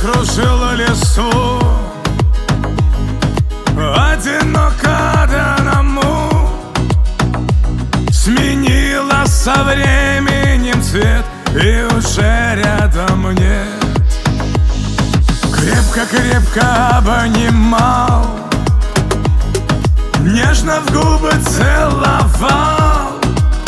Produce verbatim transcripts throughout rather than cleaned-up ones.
кружила листву, одиноко одному, сменила со временем цвет, и уже рядом нет. Крепко-крепко обнимал, нежно в губы целовал,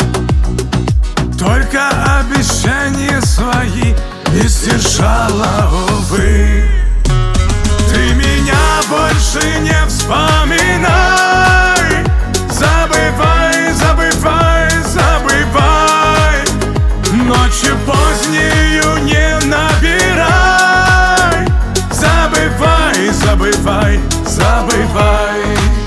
только обещания свои не сдержала, увы. Ты меня больше не вспоминай, забывай, забывай, забывай, ночью позднею не набирай, забывай, забывай, забывай.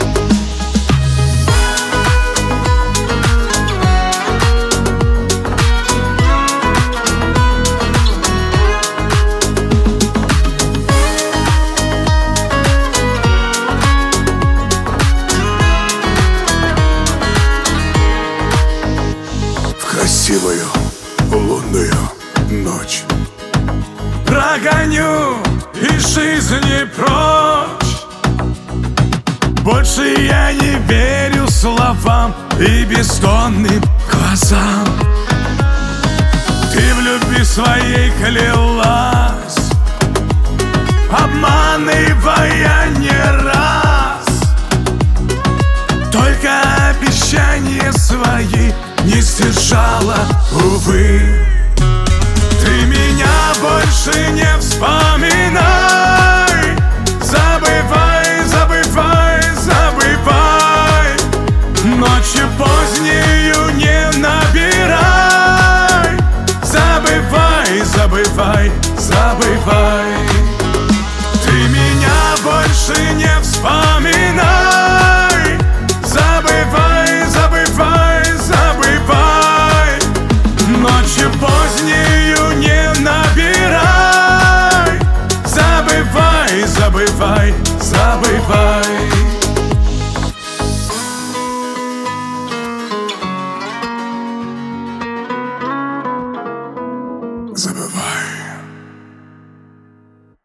Красивую лунную ночь прогоню из жизни прочь. Больше я не верю словам и бессонным глазам. Ты в любви своей клялась, обманывая не раз, только обещания свои не сдержала, увы. Ты меня больше не вспоминай, забывай, забывай, забывай, ночью позднею не набирай, забывай, забывай, забывай. Ты меня больше не вспоминай,